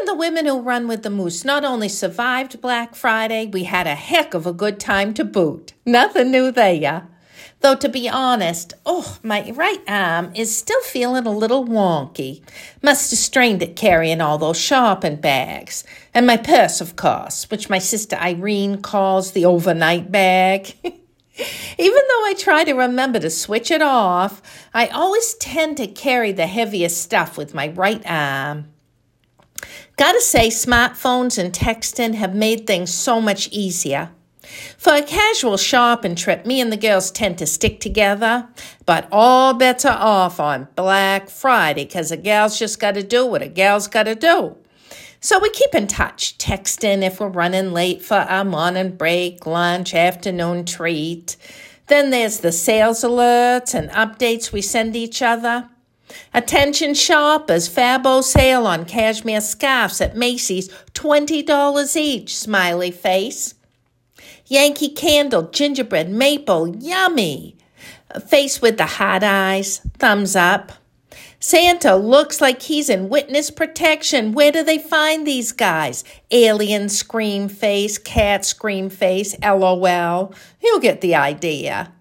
and the women who run with the moose not only survived Black Friday, we had a heck of a good time to boot. Nothing new there. Though, to be honest, my right arm is still feeling a little wonky. Must have strained it carrying all those shopping bags. And my purse, of course, which my sister Irene calls the overnight bag. Even though I try to remember to switch it off, I always tend to carry the heaviest stuff with my right arm. Gotta say, smartphones and texting have made things so much easier. For a casual shopping trip, me and the girls tend to stick together, but all bets are off on Black Friday because a gal's just got to do what a gal's got to do. So we keep in touch, texting if we're running late for our morning break, lunch, afternoon treat. Then there's the sales alerts and updates we send each other. Attention shoppers, Fabo sale on cashmere scarves at Macy's, $20 each, smiley face. Yankee Candle, gingerbread, maple, yummy. Face with the hot eyes, thumbs up. Santa looks like he's in witness protection. Where do they find these guys? Alien scream face, cat scream face, LOL. You'll get the idea.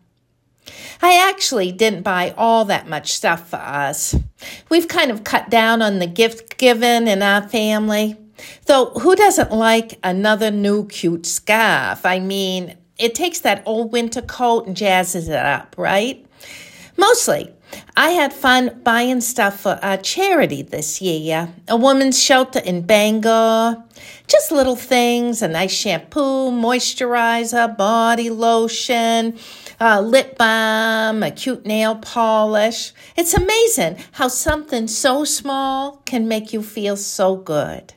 I actually didn't buy all that much stuff for us. We've kind of cut down on the gift giving in our family. Though, who doesn't like another new cute scarf? I mean, it takes that old winter coat and jazzes it up, right? Mostly, I had fun buying stuff for a charity this year. A woman's shelter in Bangor. Just little things, a nice shampoo, moisturizer, body lotion, lip balm, a cute nail polish. It's amazing how something so small can make you feel so good.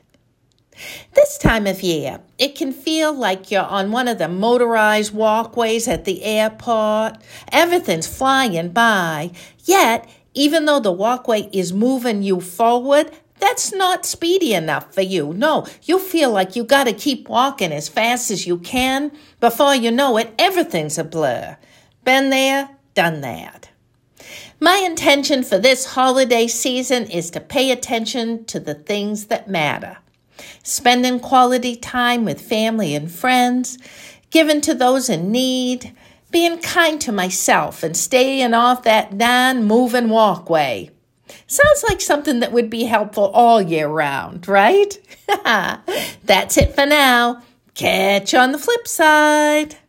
This time of year, it can feel like you're on one of the motorized walkways at the airport. Everything's flying by. Yet, even though the walkway is moving you forward, that's not speedy enough for you. No, you feel like you got to keep walking as fast as you can. Before you know it, everything's a blur. Been there, done that. My intention for this holiday season is to pay attention to the things that matter. Spending quality time with family and friends, giving to those in need, being kind to myself and staying off that non-moving walkway. Sounds like something that would be helpful all year round, right? That's it for now. Catch you on the flip side.